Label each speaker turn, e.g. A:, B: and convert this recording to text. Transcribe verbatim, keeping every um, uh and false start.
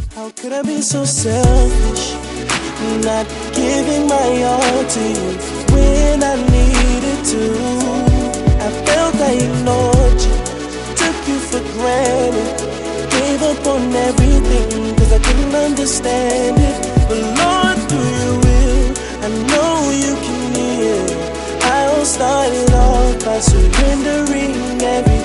A: How could I be so selfish, not giving my all to you when I needed to? I felt I ignored you, took you for granted, gave up on everything cause I couldn't understand it. But Lord, through your will, I know you can heal. I all started off by surrendering everything.